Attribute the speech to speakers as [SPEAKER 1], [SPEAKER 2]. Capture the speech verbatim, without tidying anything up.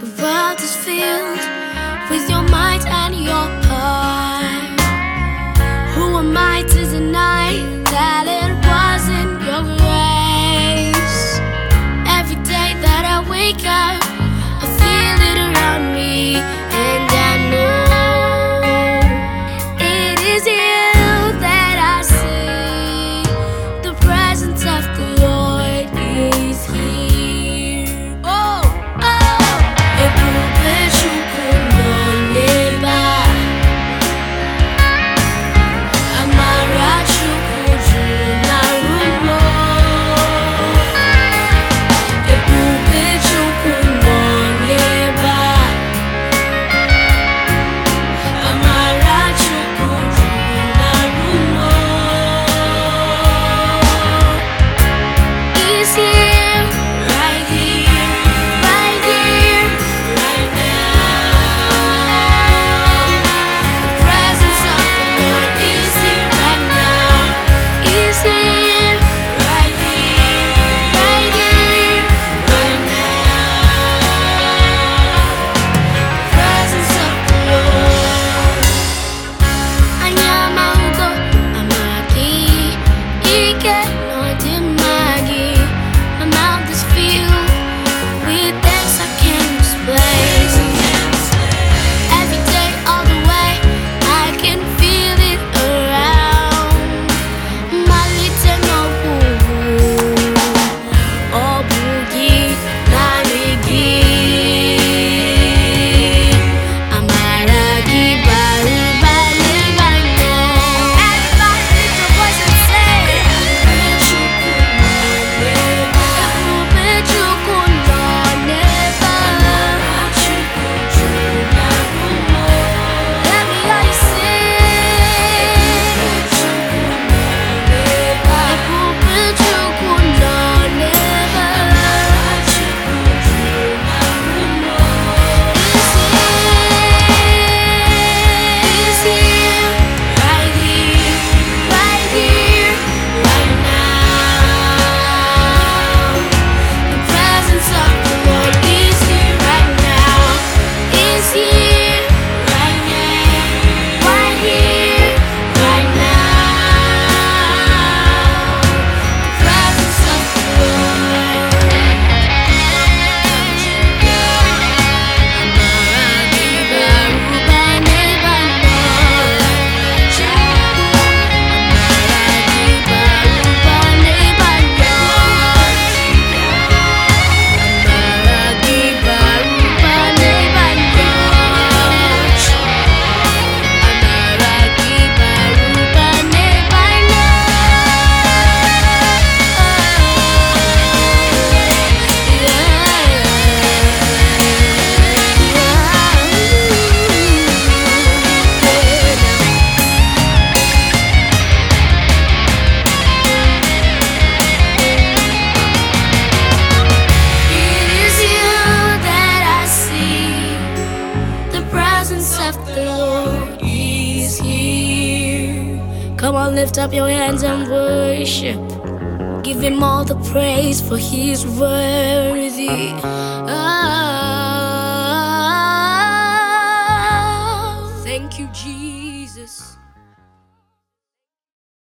[SPEAKER 1] The world is filled with your might and your power. Who am I to deny that it wasn't your grace? Every day that I wake up, I feel it around me, and I know it is you that I see. The presence of the Lord is here. Oh, oh, ebube Chukwu nọ n'ebe a. Amara Chukwu juru na room o. Ebube Chukwu nọ n'ebe a. Amara Chukwu juru na room o. He's here, right here, right here, right now. The presence of the Lord is here right now. He's here, right here, right here, right now. The presence of the Lord. Anyamahugo amaki, ike n'ọdịmma. My mouth is filled with things I can't explain. Every day, all the way, I can feel it around. Malite n'ọgwụgwụ, ọ bụ gị, naanị gị. Amara gị bara ụba n'ebe anyị nọ. Everybody lift your voice and say, Ebube Chukwu nọ n'ebe a. Ebube Chukwu nọ n'ebe a. Amara Chukwu juru na room o. Let me hear you sing. Ebube Chukwu nọ n'ebe a. Ebube Chukwu nọ n'ebe a. Amara Chukwu juru na room o. He's here, he's here, right here, right here, right now. The presence of the Lord is here right now. Is here, right here, right here, right now. The presence of the Lord. Amara gị bara ụba n'ebe anyị nọ. Amara gị bara ụba n'ebe anyị nọ. Amara gị bara ụba n'ebe anyị nọ. Amara gị bara ụba n'ebe anyị nọ. It is you that I see. The presence of the Lord is here. Come on, lift up your hands and worship. Give him all the praise, for he is worthy. Oh, thank you, Jesus.